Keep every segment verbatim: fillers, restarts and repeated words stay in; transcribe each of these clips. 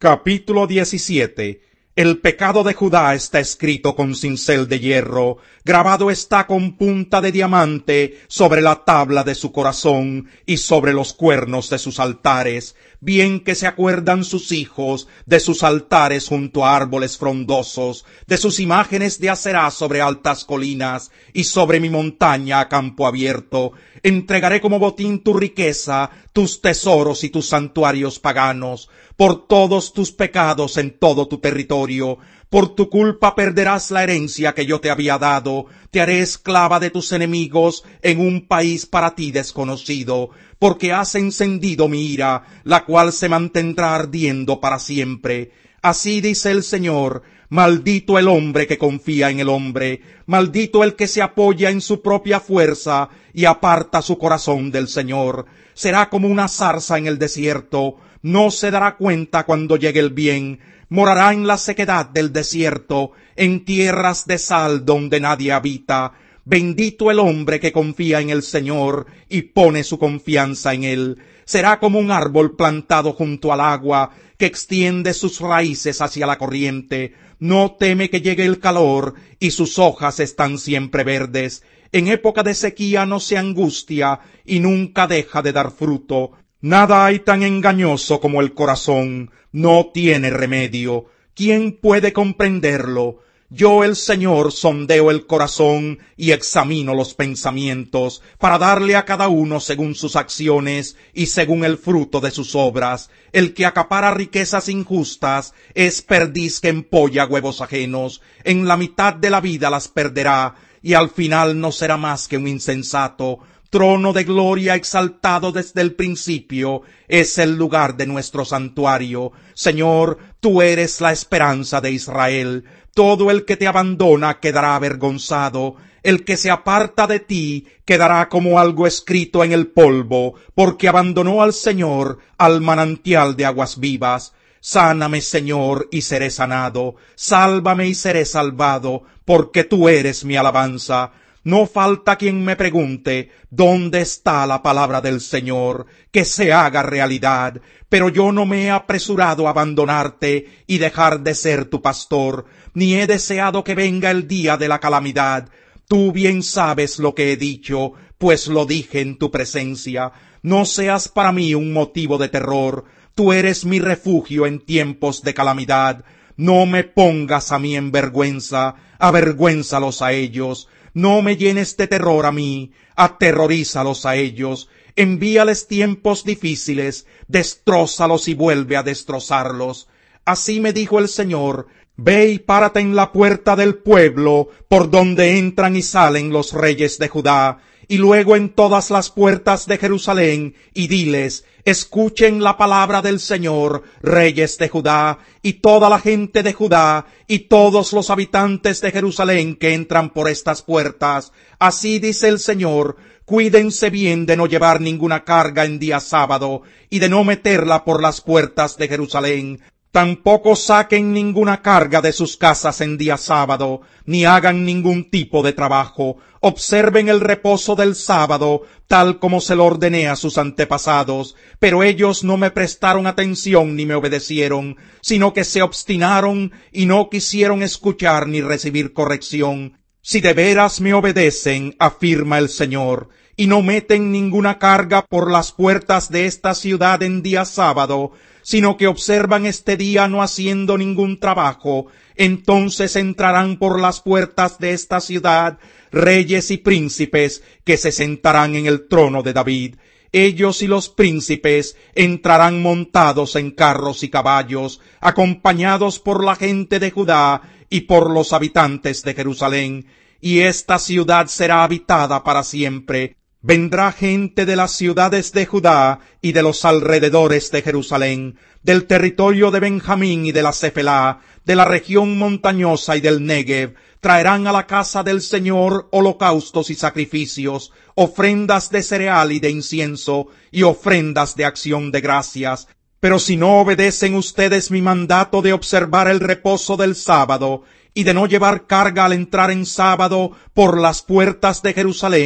Capítulo diecisiete. El pecado de Judá está escrito con cincel de hierro, grabado está con punta de diamante sobre la tabla de su corazón y sobre los cuernos de sus altares. Bien que se acuerdan sus hijos de sus altares junto a árboles frondosos, de sus imágenes de Aserá sobre altas colinas y sobre mi montaña a campo abierto. Entregaré como botín tu riqueza, tus tesoros y tus santuarios paganos. Por todos tus pecados en todo tu territorio, por tu culpa perderás la herencia que yo te había dado, te haré esclava de tus enemigos en un país para ti desconocido, porque has encendido mi ira, la cual se mantendrá ardiendo para siempre. Así dice el Señor: maldito el hombre que confía en el hombre, maldito el que se apoya en su propia fuerza y aparta su corazón del Señor. Será como una zarza en el desierto, no se dará cuenta cuando llegue el bien, morará en la sequedad del desierto, en tierras de sal donde nadie habita. Bendito el hombre que confía en el Señor y pone su confianza en él. Será como un árbol plantado junto al agua, que extiende sus raíces hacia la corriente. No teme que llegue el calor, y sus hojas están siempre verdes. En época de sequía no se angustia, y nunca deja de dar fruto. Nada hay tan engañoso como el corazón, no tiene remedio. ¿Quién puede comprenderlo? Yo, el Señor, sondeo el corazón y examino los pensamientos, para darle a cada uno según sus acciones y según el fruto de sus obras. El que acapara riquezas injustas es perdiz que empolla huevos ajenos. En la mitad de la vida las perderá, y al final no será más que un insensato. Trono de gloria exaltado desde el principio, es el lugar de nuestro santuario. Señor, tú eres la esperanza de Israel. Todo el que te abandona quedará avergonzado. El que se aparta de ti quedará como algo escrito en el polvo, porque abandonó al Señor, al manantial de aguas vivas. Sáname, Señor, y seré sanado. Sálvame y seré salvado, porque tú eres mi alabanza. No falta quien me pregunte, ¿dónde está la palabra del Señor? Que se haga realidad. Pero yo no me he apresurado a abandonarte y dejar de ser tu pastor, ni he deseado que venga el día de la calamidad. Tú bien sabes lo que he dicho, pues lo dije en tu presencia. No seas para mí un motivo de terror. Tú eres mi refugio en tiempos de calamidad. No me pongas a mí en vergüenza, avergüénzalos a ellos. No me llenes de terror a mí, aterrorízalos a ellos. Envíales tiempos difíciles, destrózalos y vuelve a destrozarlos. Así me dijo el Señor: ve y párate en la puerta del pueblo, por donde entran y salen los reyes de Judá, y luego en todas las puertas de Jerusalén, y diles: escuchen la palabra del Señor, reyes de Judá, y toda la gente de Judá, y todos los habitantes de Jerusalén que entran por estas puertas. Así dice el Señor: cuídense bien de no llevar ninguna carga en día sábado, y de no meterla por las puertas de Jerusalén. Tampoco saquen ninguna carga de sus casas en día sábado, ni hagan ningún tipo de trabajo. Observen el reposo del sábado, tal como se lo ordené a sus antepasados. Pero ellos no me prestaron atención ni me obedecieron, sino que se obstinaron y no quisieron escuchar ni recibir corrección. Si de veras me obedecen, afirma el Señor, y no meten ninguna carga por las puertas de esta ciudad en día sábado, sino que observan este día no haciendo ningún trabajo, entonces entrarán por las puertas de esta ciudad reyes y príncipes que se sentarán en el trono de David. Ellos y los príncipes entrarán montados en carros y caballos, acompañados por la gente de Judá y por los habitantes de Jerusalén, y esta ciudad será habitada para siempre. Vendrá gente de las ciudades de Judá y de los alrededores de Jerusalén, del territorio de Benjamín y de la Cefelá, de la región montañosa y del Negev. Traerán a la casa del Señor holocaustos y sacrificios, ofrendas de cereal y de incienso, y ofrendas de acción de gracias. Pero si no obedecen ustedes mi mandato de observar el reposo del sábado, y de no llevar carga al entrar en sábado por las puertas de Jerusalén,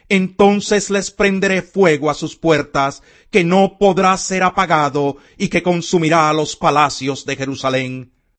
entonces les prenderé fuego a sus puertas, que no podrá ser apagado, y que consumirá los palacios de Jerusalén.